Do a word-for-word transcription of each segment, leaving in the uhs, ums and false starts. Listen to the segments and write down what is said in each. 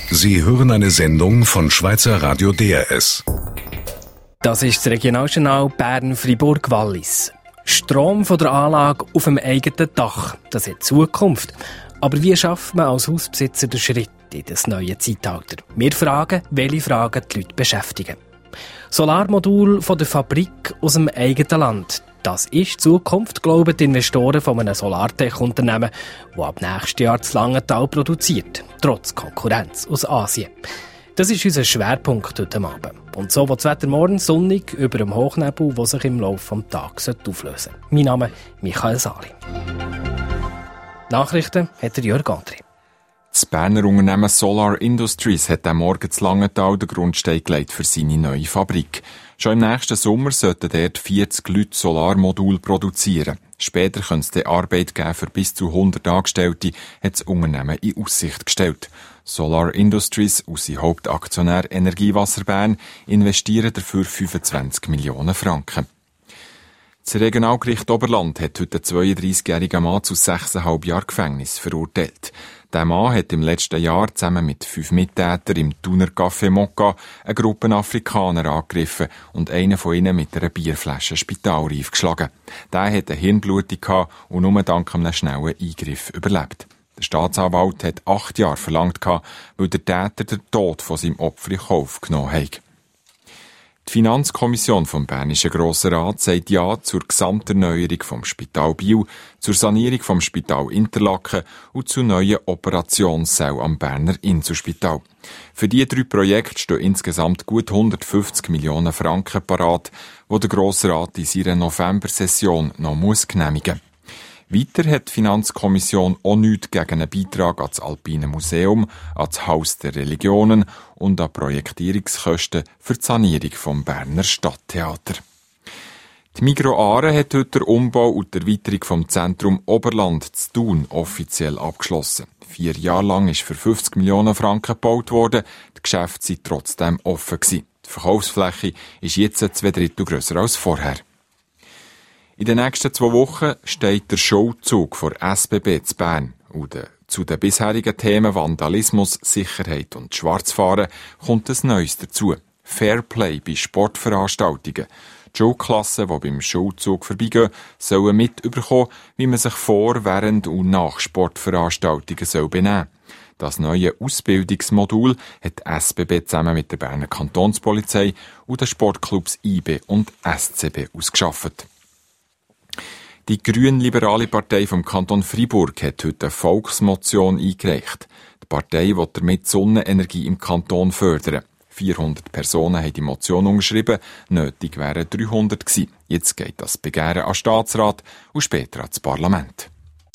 Sie hören eine Sendung von Schweizer Radio D R S. Das ist das Regionaljournal Bern-Fribourg-Wallis. Strom von der Anlage auf dem eigenen Dach, das hat Zukunft. Aber wie schafft man als Hausbesitzer den Schritt in das neue Zeitalter? Wir fragen, welche Fragen die Leute beschäftigen. Solarmodul von der Fabrik aus dem eigenen Land. Das ist die Zukunft, glauben die Investoren von einem Solartech-Unternehmen, das ab nächstes Jahr zu Langenthal produziert, trotz Konkurrenz aus Asien. Das ist unser Schwerpunkt heute Abend. Und so wird das Wetter morgen sonnig über dem Hochnebel, der sich im Laufe des Tages auflösen sollte. Mein Name ist Michael Sali. Nachrichten hat der Jörg André. Das Berner Unternehmen Solar Industries hat am Morgen zu Langenthal den Grundstein gelegt für seine neue Fabrik. Schon im nächsten Sommer sollten dort vierzig Leute Solarmodule produzieren. Später könnte es dann Arbeit geben für bis zu hundert Angestellte, hat das Unternehmen in Aussicht gestellt. Solar Industries und sein Hauptaktionär Energiewasser Bern investieren dafür fünfundzwanzig Millionen Franken. Das Regionalgericht Oberland hat heute einen zweiunddreissigjährigen Mann zu sechseinhalb Jahren Gefängnis verurteilt. Der Mann hat im letzten Jahr zusammen mit fünf Mittätern im Thuner Café Mokka eine Gruppe Afrikaner angegriffen und einen von ihnen mit einer Bierflasche spitalreif geschlagen. Der hatte eine Hirnblutung gehabt und nur dank einem schnellen Eingriff überlebt. Der Staatsanwalt hat acht Jahre verlangt, weil der Täter den Tod von seinem Opfer in Kauf genommen hat. Die Finanzkommission vom Bernischen Grossen Rat sagt Ja zur Gesamterneuerung vom Spital Biel, zur Sanierung vom Spital Interlaken und zu neuen Operationssälen am Berner Inselspital. Für diese drei Projekte stehen insgesamt gut hundertfünfzig Millionen Franken parat, die der Grosse Rat in seiner November-Session noch muss genehmigen muss. Weiter hat die Finanzkommission auch nichts gegen einen Beitrag an das Alpine Museum, an das Haus der Religionen und an Projektierungskosten für die Sanierung vom Berner Stadttheater. Die Migros Aare hat heute den Umbau und die Erweiterung vom Zentrum Oberland zu Thun offiziell abgeschlossen. Vier Jahre lang ist für fünfzig Millionen Franken gebaut worden, die Geschäfte sind trotzdem offen gewesen. Die Verkaufsfläche ist jetzt zwei Drittel grösser als vorher. In den nächsten zwei Wochen steht der Showzug von S B B zu Bern. Und zu den bisherigen Themen Vandalismus, Sicherheit und Schwarzfahren kommt ein Neues dazu. Fairplay bei Sportveranstaltungen. Die Schulklassen, die beim Showzug vorbeigehen, sollen mitbekommen, wie man sich vor, während und nach Sportveranstaltungen soll benehmen soll. Das neue Ausbildungsmodul hat S B B zusammen mit der Berner Kantonspolizei und den Sportclubs I B und S C B ausgeschafft. Die grünliberale Partei vom Kanton Fribourg hat heute eine Volksmotion eingereicht. Die Partei will damit Sonnenenergie im Kanton fördern. vierhundert Personen haben die Motion unterschrieben, nötig wären dreihundert gewesen. Jetzt geht das Begehren an den Staatsrat und später ans Parlament.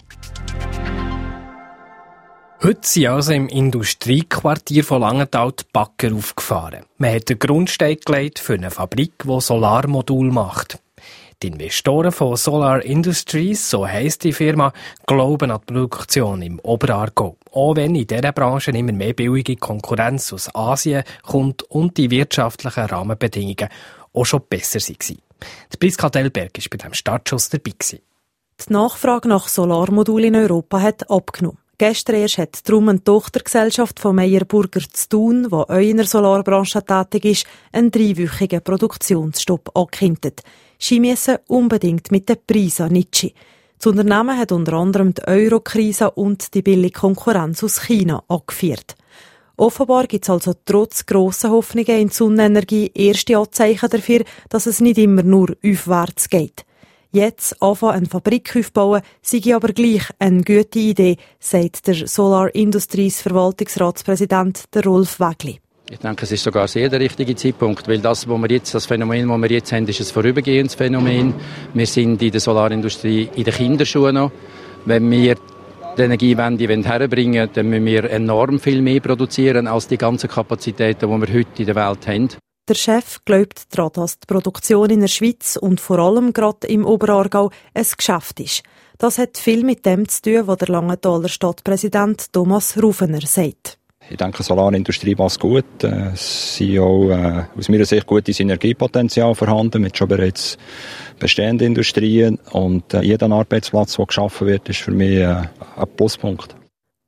Heute sind also im Industriequartier von Langenthal die Bagger aufgefahren. Man hat den Grundstein gelegt für eine Fabrik, die Solarmodule macht. Die Investoren von Solar Industries, so heisst die Firma, glauben an die Produktion im Oberaargau. Auch wenn in dieser Branche immer mehr billige Konkurrenz aus Asien kommt und die wirtschaftlichen Rahmenbedingungen auch schon besser waren. Der Priska Delberg war bei diesem Startschuss dabei. Die Nachfrage nach Solarmodulen in Europa hat abgenommen. Gestern erst hat darum eine Tochtergesellschaft von Meyer Burger zu Thun, die auch in der Solarbranche tätig ist, einen dreiwöchigen Produktionsstopp angekündigt. Sie müssen unbedingt mit den Preisen nitschen. Das Unternehmen hat unter anderem die Euro-Krise und die billige Konkurrenz aus China angeführt. Offenbar gibt es also trotz grosser Hoffnungen in die Sonnenenergie erste Anzeichen dafür, dass es nicht immer nur aufwärts geht. Jetzt anfangen, eine Fabrik aufzubauen, sei aber gleich eine gute Idee, sagt der Solar Industries Verwaltungsratspräsident Rolf Wegli. Ich denke, es ist sogar sehr der richtige Zeitpunkt, weil das, was wir jetzt, das Phänomen, das wir jetzt haben, ist ein vorübergehendes Phänomen. Wir sind in der Solarindustrie in den Kinderschuhen noch. Wenn wir die Energiewende herbringen wollen, dann müssen wir enorm viel mehr produzieren als die ganzen Kapazitäten, die wir heute in der Welt haben. Der Chef glaubt daran, dass die Produktion in der Schweiz und vor allem gerade im Oberaargau ein Geschäft ist. Das hat viel mit dem zu tun, was der Langenthaler Stadtpräsident Thomas Rufener sagt. Ich denke, die Solarindustrie passt gut. Es sind auch äh, aus meiner Sicht gute Synergiepotenzial vorhanden mit schon bereits bestehenden Industrien. Und äh, jeder Arbeitsplatz, der geschaffen wird, ist für mich äh, ein Pluspunkt.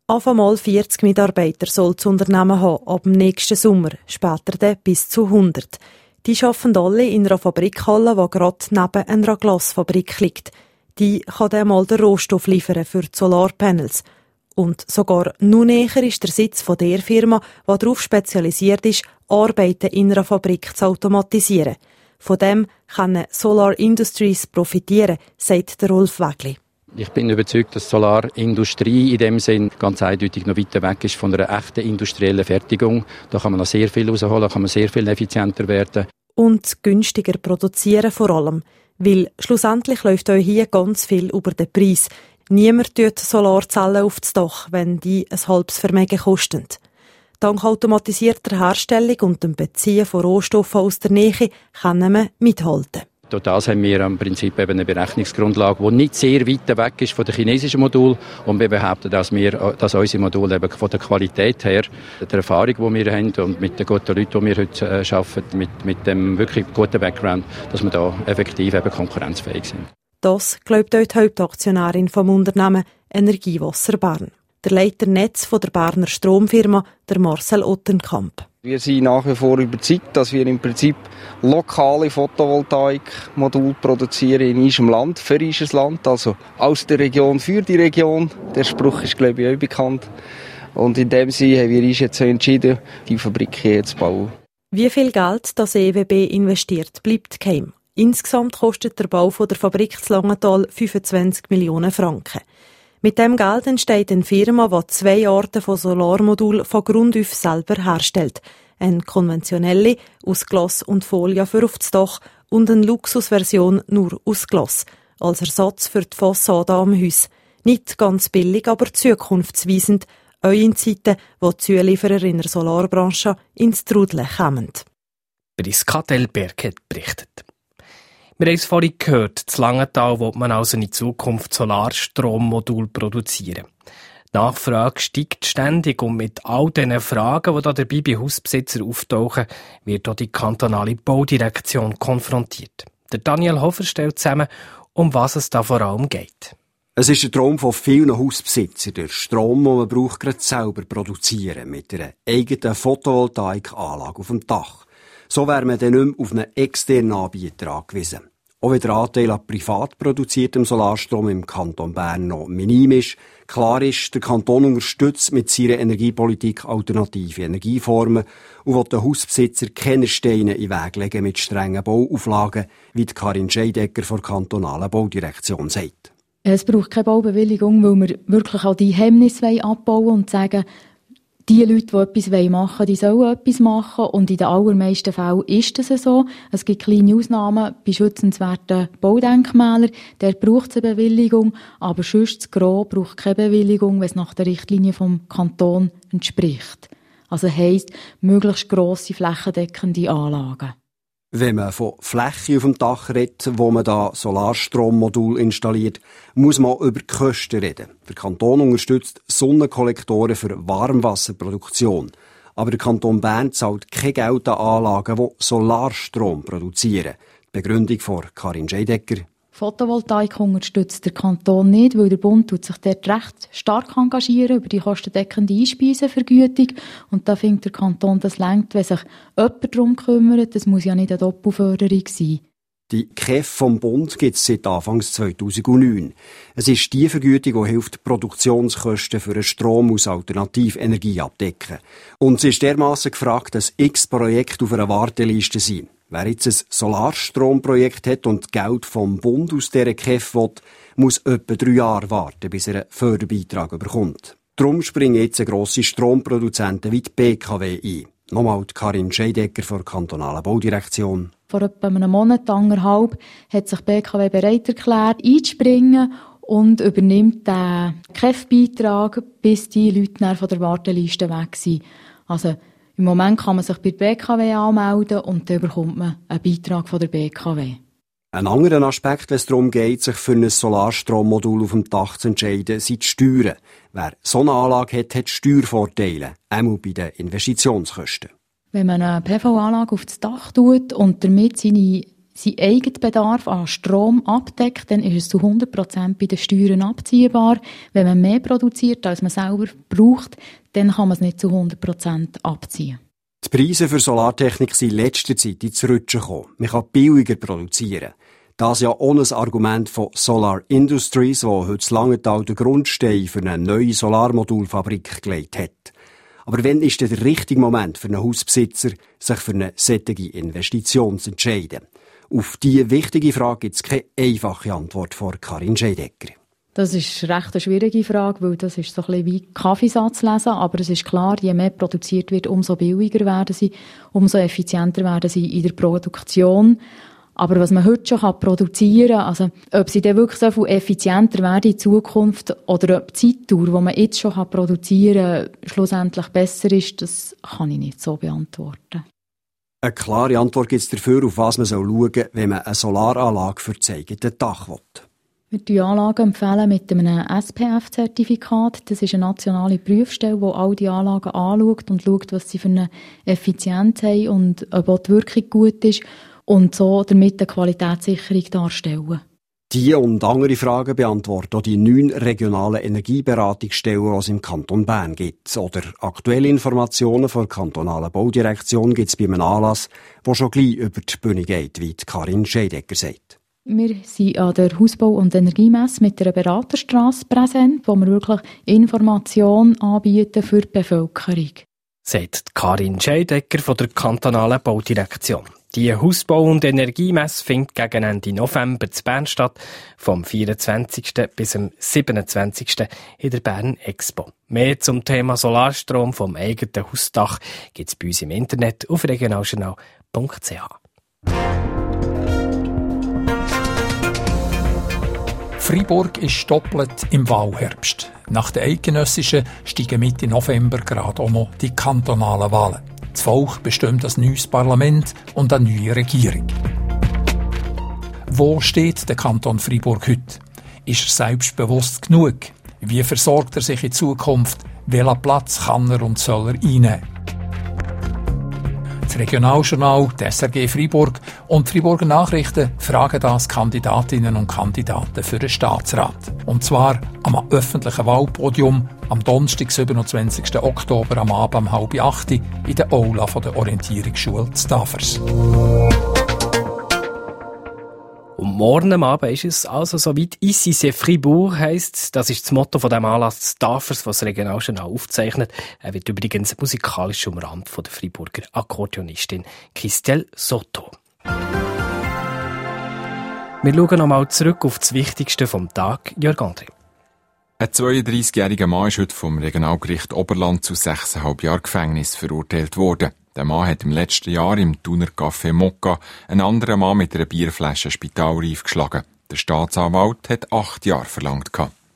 Auf einmal vierzig Mitarbeiter soll das Unternehmen haben, ab dem nächsten Sommer, später dann bis zu hundert. Die arbeiten alle in einer Fabrikhalle, die gerade neben einer Glasfabrik liegt. Die kann dann mal den Rohstoff liefern für die Solarpanels. Und sogar noch näher ist der Sitz von der Firma, die darauf spezialisiert ist, Arbeiten in einer Fabrik zu automatisieren. Von dem können Solar Industries profitieren, sagt der Rolf Wegli. Ich bin überzeugt, dass die Solarindustrie in dem Sinn ganz eindeutig noch weiter weg ist von einer echten industriellen Fertigung. Da kann man noch sehr viel rausholen, da kann man sehr viel effizienter werden. Und günstiger produzieren vor allem. Weil schlussendlich läuft auch hier ganz viel über den Preis. Niemand tut Solarzellen auf das Dach, wenn die ein halbes Vermögen kosten. Dank automatisierter Herstellung und dem Beziehen von Rohstoffen aus der Nähe können wir mithalten. Durch das haben wir im Prinzip eben eine Berechnungsgrundlage, die nicht sehr weit weg ist von den chinesischen Modulen. Und wir behaupten, dass, wir, dass unsere Module eben von der Qualität her, der Erfahrung, die wir haben und mit den guten Leuten, die wir heute äh, arbeiten, mit, mit dem wirklich guten Background, dass wir da effektiv eben konkurrenzfähig sind. Das glaubt auch die Hauptaktionärin vom Unternehmen Energiewasser Bern. Der Leiter Netz von der Berner Stromfirma, der Marcel Ottenkamp. Wir sind nach wie vor überzeugt, dass wir im Prinzip lokale Photovoltaikmodule produzieren in unserem Land, für unser Land, also aus der Region für die Region. Der Spruch ist, glaube ich, auch bekannt. Und in dem Sinne haben wir uns jetzt entschieden, die Fabrik hier zu bauen. Wie viel Geld das E W B investiert, bleibt geheim. Insgesamt kostet der Bau der Fabrik zu Langenthal fünfundzwanzig Millionen Franken. Mit dem Geld entsteht eine Firma, die zwei Arten von Solarmodulen von Grund auf selber herstellt. Eine konventionelle aus Glas und Folie für auf das Dach und eine Luxusversion nur aus Glas, als Ersatz für die Fassade am Haus. Nicht ganz billig, aber zukunftsweisend, auch in Zeiten, wo die Zulieferer in der Solarbranche ins Trudeln kommen. Priska Delberg hat berichtet. Wir haben es vorhin gehört, in Langenthal will man also in Zukunft Solarstrommodule produzieren. Die Nachfrage steigt ständig und mit all diesen Fragen, die da dabei bei Hausbesitzern auftauchen, wird auch die kantonale Baudirektion konfrontiert. Der Daniel Hofer stellt zusammen, um was es da vor allem geht. Es ist der Traum von vielen Hausbesitzern, den Strom, den man braucht, gerade selber produzieren, mit einer eigenen Photovoltaikanlage auf dem Dach. So wäre man dann nicht mehr auf einen externen Anbieter angewiesen. Auch wenn der Anteil an privat produziertem Solarstrom im Kanton Bern noch minim ist, klar ist, der Kanton unterstützt mit seiner Energiepolitik alternative Energieformen und will den Hausbesitzer keine Steine in den Weg legen mit strengen Bauauflagen, wie die Karin Scheidecker von der kantonalen Baudirektion sagt. Es braucht keine Baubewilligung, weil wir wirklich auch die Hemmnisse abbauen und sagen, die Leute, die etwas machen wollen, die sollen etwas machen. Und in den allermeisten Fällen ist das so. Es gibt kleine Ausnahmen bei schützenswerten Baudenkmälern. Der braucht eine Bewilligung. Aber sonst das Gros braucht keine Bewilligung, wenn es nach der Richtlinie vom Kanton entspricht. Also heisst, möglichst grosse, flächendeckende Anlagen. Wenn man von Fläche auf dem Dach redet, wo man da Solarstrommodul installiert, muss man über die Kosten reden. Der Kanton unterstützt Sonnenkollektoren für Warmwasserproduktion. Aber der Kanton Bern zahlt kein Geld an Anlagen, die Solarstrom produzieren. Die Begründung von Karin Scheidecker. Photovoltaik unterstützt der Kanton nicht, weil der Bund tut sich dort recht stark engagieren über die kostendeckende Einspeisevergütung. Und da findet der Kanton, das reicht, wenn sich jemand darum kümmert. Das muss ja nicht eine Doppelförderung sein. Die K E F vom Bund gibt es seit Anfang zweitausendneun. Es ist die Vergütung, die hilft, Produktionskosten für einen Strom aus Alternativenergie abdecken. Und sie ist dermassen gefragt, dass x Projekte auf einer Warteliste sind. Wer jetzt ein Solarstromprojekt hat und Geld vom Bund aus dieser K E F will, muss etwa drei Jahre warten, bis er einen Förderbeitrag bekommt. Darum springen jetzt grosse Stromproduzenten wie die B K W ein. Nochmal die Karin Scheidecker von der kantonalen Baudirektion. Vor etwa einem Monat, anderthalb, hat sich B K W bereit erklärt, einzuspringen und übernimmt den K E F-Beitrag, bis die Leute dann von der Warteliste weg sind. Also, im Moment kann man sich bei der B K W anmelden und dann bekommt man einen Beitrag von der B K W. Ein anderer Aspekt, wenn es darum geht, sich für ein Solarstrommodul auf dem Dach zu entscheiden, sind die Steuern. Wer so eine Anlage hat, hat Steuervorteile, auch bei den Investitionskosten. Wenn man eine P V-Anlage auf das Dach tut und damit seine seinen eigenen Bedarf an Strom abdeckt, dann ist es zu hundert Prozent bei den Steuern abziehbar. Wenn man mehr produziert, als man selber braucht, dann kann man es nicht zu hundert Prozent abziehen. Die Preise für Solartechnik sind in letzter Zeit ins Rutschen gekommen. Man kann billiger produzieren. Das ist ja auch ein Argument von Solar Industries, das heute Langenthal den Grundstein für eine neue Solarmodulfabrik gelegt hat. Aber wann ist denn der richtige Moment für einen Hausbesitzer, sich für eine solche Investition zu entscheiden? Auf diese wichtige Frage gibt es keine einfache Antwort von Karin Scheidecker. Das ist recht eine schwierige Frage, weil das ist so ein bisschen wie Kaffeesatz lesen. Aber es ist klar, je mehr produziert wird, umso billiger werden sie, umso effizienter werden sie in der Produktion. Aber was man heute schon produzieren kann, also ob sie dann wirklich so viel effizienter werden in Zukunft oder ob die Zeitdauer, die man jetzt schon produzieren kann, schlussendlich besser ist, das kann ich nicht so beantworten. Eine klare Antwort gibt es dafür, auf was man schauen soll, wenn man eine Solaranlage für das eigene Dach will. Wir empfehlen die Anlagen mit einem S P F-Zertifikat. Das ist eine nationale Prüfstelle, die all die Anlagen anschaut und schaut, was sie für eine Effizienz haben und ob auch die Wirkung gut ist und so damit eine Qualitätssicherung darstellen. Diese und andere Fragen beantworten auch die neun regionalen Energieberatungsstellen, die es im Kanton Bern gibt. Oder aktuelle Informationen von der kantonalen Baudirektion gibt es bei einem Anlass, der schon gleich über die Bühne geht, wie Karin Scheidecker sagt. Wir sind an der Hausbau- und Energiemesse mit einer Beraterstrasse präsent, wo wir wirklich Informationen anbieten für die Bevölkerung. Sagt Karin Scheidecker von der kantonalen Baudirektion. Die Hausbau- und Energiemesse findet gegen Ende November in Bern statt, vom vierundzwanzigsten bis zum siebenundzwanzigsten in der Bern Expo. Mehr zum Thema Solarstrom vom eigenen Hausdach gibt es bei uns im Internet auf regionaljournal punkt c h. Freiburg ist doppelt im Wahlherbst. Nach den eidgenössischen steigen Mitte November gerade auch noch die kantonalen Wahlen. Das Volk bestimmt das neues Parlament und eine neue Regierung. Wo steht der Kanton Freiburg heute? Ist er selbstbewusst genug? Wie versorgt er sich in Zukunft? Welchen Platz kann er und soll er einnehmen? Das Regionaljournal, die S R G Freiburg und die Freiburger Nachrichten fragen das Kandidatinnen und Kandidaten für den Staatsrat. Und zwar am öffentlichen Wahlpodium am Donnerstag, siebenundzwanzigsten Oktober am Abend um halb acht in der Aula der Orientierungsschule Tafers. Und morgen am Abend ist es also soweit. Ici c'est Fribourg heisst, das ist das Motto von dem Anlass Tafers, was das Regionaljournal aufzeichnet. Er wird übrigens musikalisch umrahmt von der Freiburger Akkordeonistin Christelle Soto. Wir schauen nochmal zurück auf das Wichtigste vom Tag. Jörg André. Ein zweiunddreißigjähriger Mann ist heute vom Regionalgericht Oberland zu sechseinhalb Jahren Gefängnis verurteilt worden. Der Mann hat im letzten Jahr im Thuner Café Mokka einen anderen Mann mit einer Bierflasche spitalreif geschlagen. Der Staatsanwalt hat acht Jahre verlangt.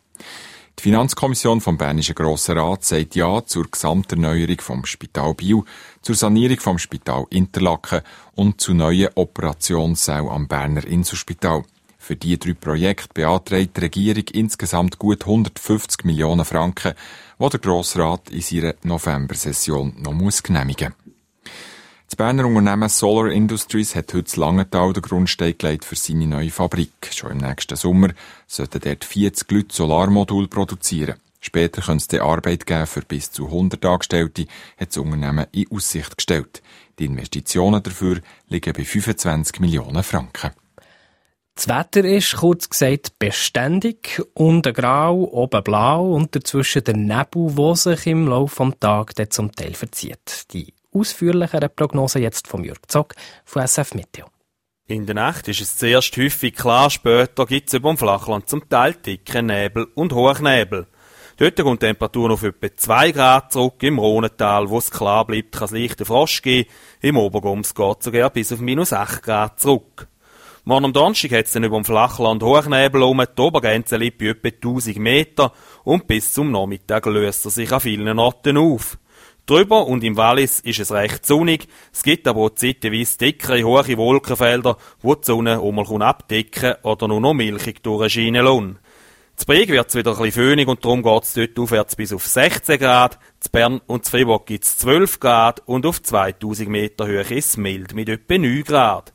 Die Finanzkommission vom Bernischen Grossen Rat sagt Ja zur Gesamterneuerung vom Spital Biel, zur Sanierung vom Spital Interlaken und zu neuen Operationssälen am Berner Inselspital. Für diese drei Projekte beantragt die Regierung insgesamt gut hundertfünfzig Millionen Franken, die der Grossrat in seiner November-Session noch genehmigen muss. Das Berner Unternehmen Solar Industries hat heute in Langenthal den Grundstein gelegt für seine neue Fabrik. Schon im nächsten Sommer sollten dort vierzig Leute Solarmodule produzieren. Später könnte es dann Arbeit geben für bis zu hundert Angestellte, hat das Unternehmen in Aussicht gestellt. Die Investitionen dafür liegen bei fünfundzwanzig Millionen Franken. Das Wetter ist, kurz gesagt, beständig. Unten grau, oben blau und dazwischen der Nebel, der sich im Laufe des Tages zum Teil verzieht. Die ausführlichere Prognose jetzt von Jörg Zock von S F Meteo. In der Nacht ist es zuerst häufig klar, später gibt es über dem Flachland zum Teil dicken Nebel und Hochnebel. Dort kommt die Temperatur auf etwa zwei Grad zurück. Im Rhonental, wo es klar bleibt, kann es leichten Frost geben. Im Obergums geht es sogar bis auf minus acht Grad zurück. Morgen am Donnerstag hat es dann über dem Flachland Hochnebel um. Die Obergrenze liegt bei etwa tausend Meter und bis zum Nachmittag löst er sich an vielen Orten auf. Drüber und im Wallis ist es recht sonnig. Es gibt aber auch zeitweise dickere, hohe Wolkenfelder, die die Sonne einmal abdecken oder nur noch milchig durchscheinen lassen. Zu Brieg wird es wieder ein bisschen föhnig und darum geht es dort aufwärts bis auf sechzehn Grad. Zu Bern und zu Fribourg gibt es zwölf Grad und auf zweitausend Meter Höhe ist es mild mit etwa neun Grad.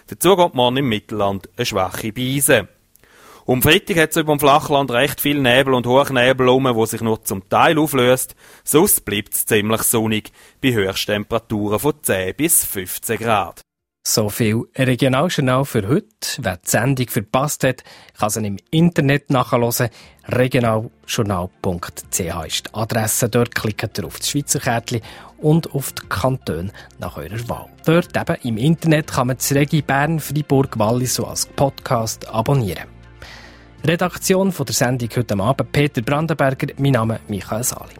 Dazu kommt morgen im Mittelland eine schwache Brise. Um Freitag hat es über dem Flachland recht viel Nebel und Hochnebel herum, wo sich nur zum Teil auflöst. Sonst bleibt es ziemlich sonnig, bei Höchsttemperaturen von zehn bis fünfzehn Grad. So viel Regionaljournal für heute. Wer die Sendung verpasst hat, kann sie im Internet nachhören. regionaljournal punkt c h ist die Adresse. Dort klickt ihr auf das Schweizer Kärtchen und auf die Kantone nach eurer Wahl. Dort eben im Internet kann man das Regi Bern, Freiburg, Wallis so als Podcast abonnieren. Redaktion von der Sendung heute Abend Peter Brandenberger, mein Name Michael Sali.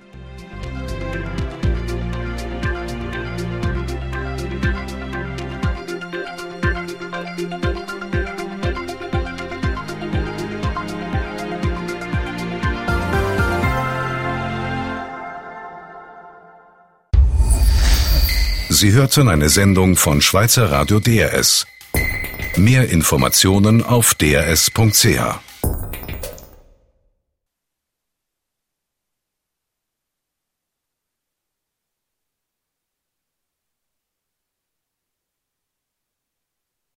Sie hörten eine Sendung von Schweizer Radio D R S. Mehr Informationen auf d r s punkt c h.